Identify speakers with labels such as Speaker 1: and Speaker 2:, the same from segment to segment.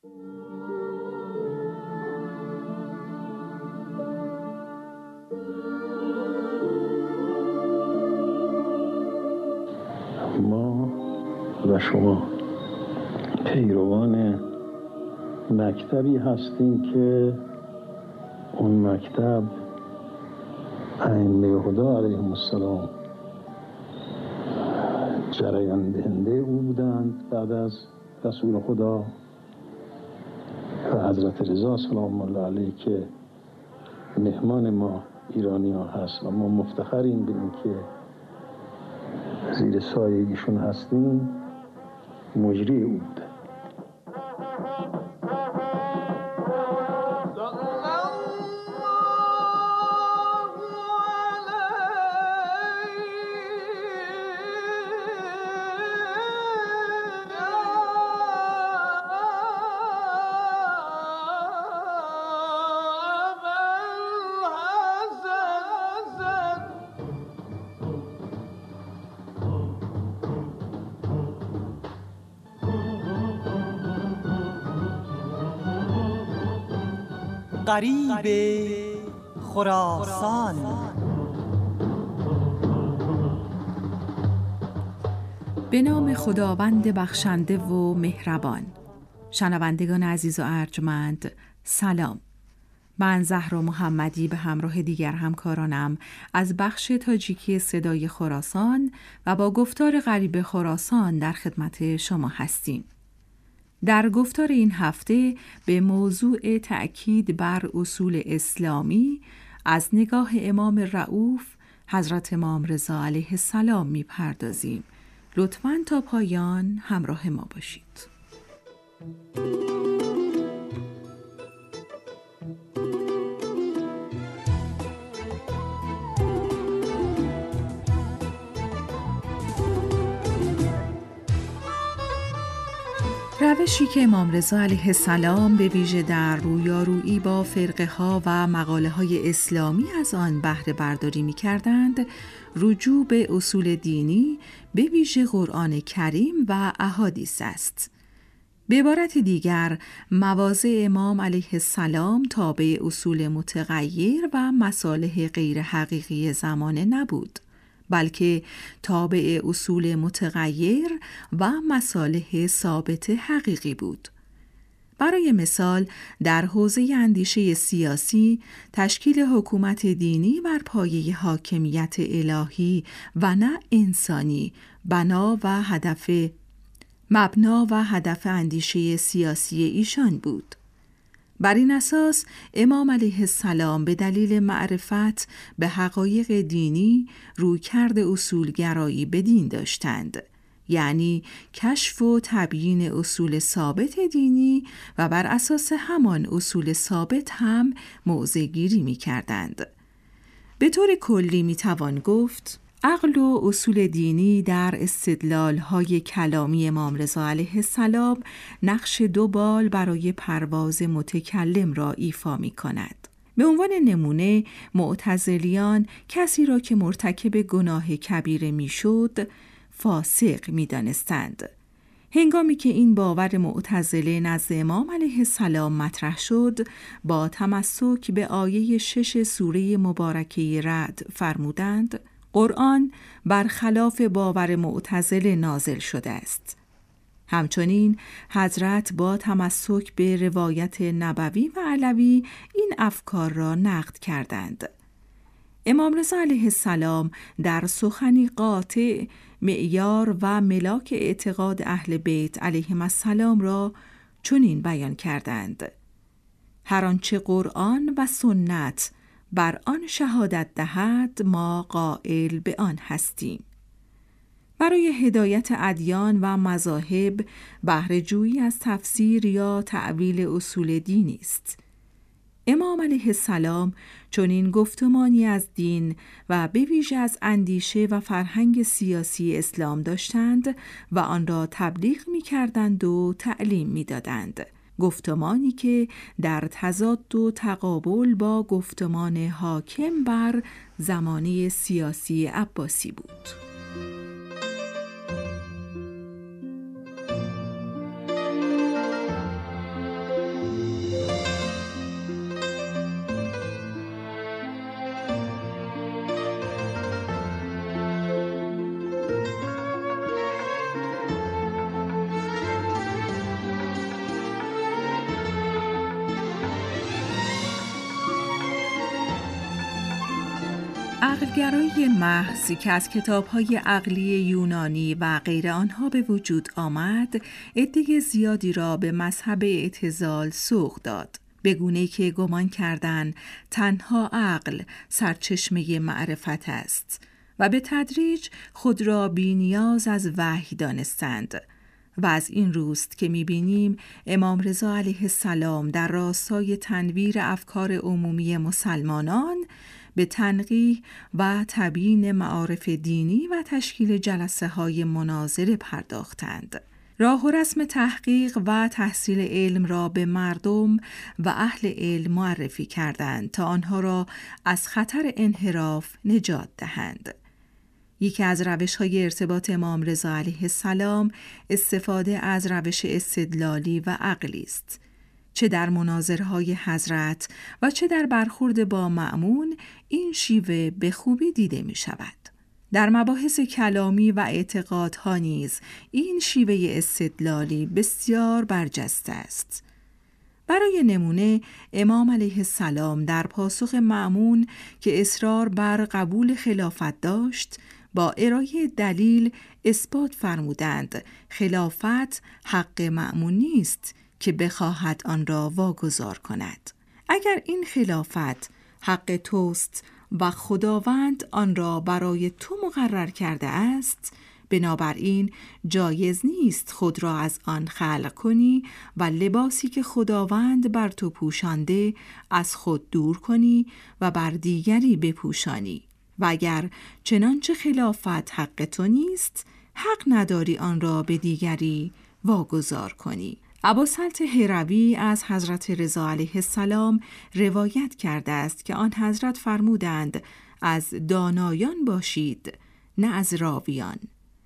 Speaker 1: ما و شما پیروان مکتبی هستیم که اون مکتب ائمه خدا علیهم السلام جریان دهنده او بودند بعد از رسول خدا و حضرت رضا سلام الله علیه که مهمان ما ایرانی ها هست و ما مفتخریم به این که زیر سایه ایشون هستیم. مجری او بوده.
Speaker 2: غریب خراسان.
Speaker 3: به نام خداوند بخشنده و مهربان. شنوندگان عزیز و ارجمند، سلام. من زهرا محمدی به همراه دیگر همکارانم از بخش تاجیکی صدای خراسان و با گفتار غریب خراسان در خدمت شما هستیم. در گفتار این هفته به موضوع تأکید بر اصول اسلامی از نگاه امام رؤوف حضرت امام رضا علیه السلام می‌پردازیم. لطفاً تا پایان همراه ما باشید. روشی که امام رضا علیه السلام به ویژه در رویارویی با فرقه ها و مقاله های اسلامی از آن بهره برداری می کردند، رجوع به اصول دینی به ویژه قرآن کریم و احادیث است. به عبارت دیگر، مواضع امام علیه السلام تابع اصول متغیر و مصالح غیر حقیقی زمانه نبود، بلکه تابع اصول متغیر و مصالح ثابت حقیقی بود. برای مثال، در حوزه اندیشه سیاسی، تشکیل حکومت دینی بر پایه حاکمیت الهی و نه انسانی، مبنا و هدف اندیشه سیاسی ایشان بود. بر این اساس امام علیه السلام به دلیل معرفت به حقایق دینی رویکرد اصولگرایی به دین داشتند، یعنی کشف و تبیین اصول ثابت دینی و بر اساس همان اصول ثابت هم موضع گیری می کردند. به طور کلی می توان گفت عقل و اصول دینی در استدلال‌های کلامی امام رضا علیه السلام نقش دوبال برای پرواز متکلم را ایفا می‌کند. به عنوان نمونه، معتزلیان کسی را که مرتکب گناه کبیره میشد فاسق می‌دانستند. هنگامی که این باور معتزله نزد امام علیه السلام مطرح شد، با تمسک به آیه 6 سوره مبارکه رعد فرمودند: قرآن برخلاف باور معتزله نازل شده است. همچنین حضرت با تمسک به روایت نبوی و علوی این افکار را نقد کردند. امام رضا علیه السلام در سخنی قاطع معیار و ملاک اعتقاد اهل بیت علیهم السلام را چنین بیان کردند: هر آنچه قرآن و سنت بر آن شهادت دهد ما قائل به آن هستیم. برای هدایت ادیان و مذاهب بهره جویی از تفسیر یا تأویل اصول دینی است. امام علیه السلام چنین گفتمانی از دین و به ویژه از اندیشه و فرهنگ سیاسی اسلام داشتند و آن را تبلیغ می کردند و تعلیم می دادند. گفتمانی که در تضاد و تقابل با گفتمان حاکم بر زمانه سیاسی عباسی بود. عقلگرایی محض که از کتاب‌های عقلی یونانی و غیر آنها به وجود آمد، عده زیادی را به مذهب اعتزال سوق داد، به گونه‌ای که گمان کردند تنها عقل سرچشمه معرفت است و به تدریج خود را بی‌نیاز از وحی دانستند. و از این روست که می‌بینیم امام رضا علیه السلام در راستای تنویر افکار عمومی مسلمانان به تنقیح و تبیین معارف دینی و تشکیل جلسه‌های مناظره پرداختند. راه و رسم تحقیق و تحصیل علم را به مردم و اهل علم معرفی کردند تا آنها را از خطر انحراف نجات دهند. یکی از روش‌های ارتباط امام رضا علیه السلام استفاده از روش استدلالی و عقلی است. چه در مناظره‌های حضرت و چه در برخورد با مأمون این شیوه به خوبی دیده می شود. در مباحث کلامی و اعتقادها نیز این شیوه استدلالی بسیار برجسته است. برای نمونه امام علیه السلام در پاسخ مأمون که اصرار بر قبول خلافت داشت، با ارائه دلیل اثبات فرمودند خلافت حق مأمون نیست که بخواهد آن را واگذار کند. اگر این خلافت حق توست و خداوند آن را برای تو مقرر کرده است، بنابراین جایز نیست خود را از آن خلع کنی و لباسی که خداوند بر تو پوشانده از خود دور کنی و بر دیگری بپوشانی. و اگر چنانچه خلافت حق تو نیست، حق نداری آن را به دیگری واگذار کنی. ابوسلط هروی از حضرت رضا علیه السلام روایت کرده است که آن حضرت فرمودند از دانایان باشید نه از راویان.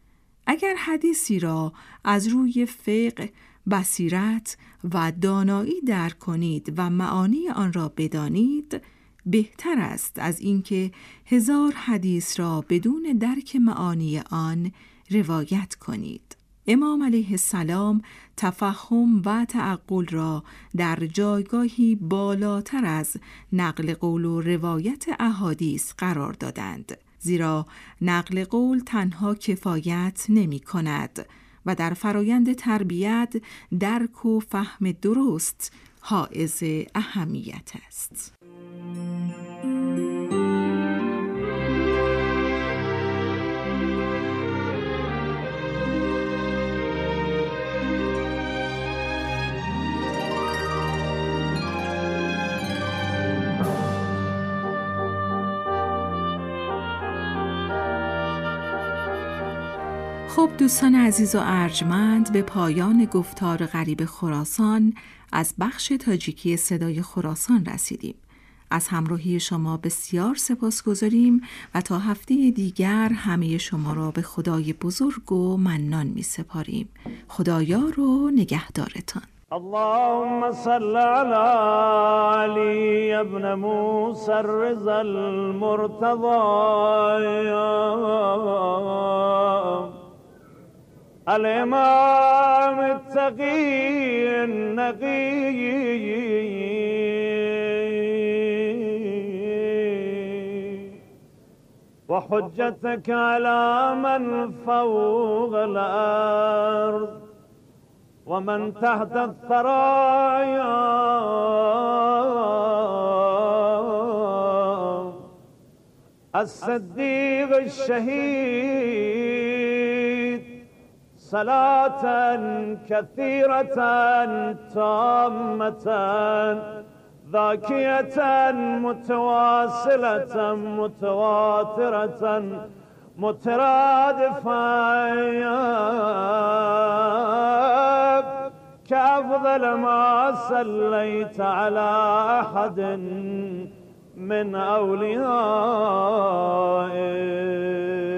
Speaker 3: اگر حدیثی را از روی فقه، بصیرت و دانایی درک کنید و معانی آن را بدانید، بهتر است از اینکه 1000 حدیث را بدون درک معانی آن روایت کنید. امام علیه السلام تفهم و تعقل را در جایگاهی بالاتر از نقل قول و روایت احادیث قرار دادند، زیرا نقل قول تنها کفایت نمی کند و در فرایند تربیت درک و فهم درست حائز اهمیت است. خب دوستان عزیز و ارجمند، به پایان گفتار غریب خراسان از بخش تاجیکی صدای خراسان رسیدیم. از همراهی شما بسیار سپاسگزاریم و تا هفته دیگر همه شما را به خدای بزرگ و منان می سپاریم. خدایار و نگهدارتان.
Speaker 4: اللهم صل على علي ابن موسى الرضا المرتضى الإمام التقي النقي وحجتك على من فوق الأرض ومن تحت الثرايا الصديق الشهيد صلاة كثيرة تامة ذاكية متواصلة متواترة مترادفة كأفضل ما صليت على أحد من أوليائك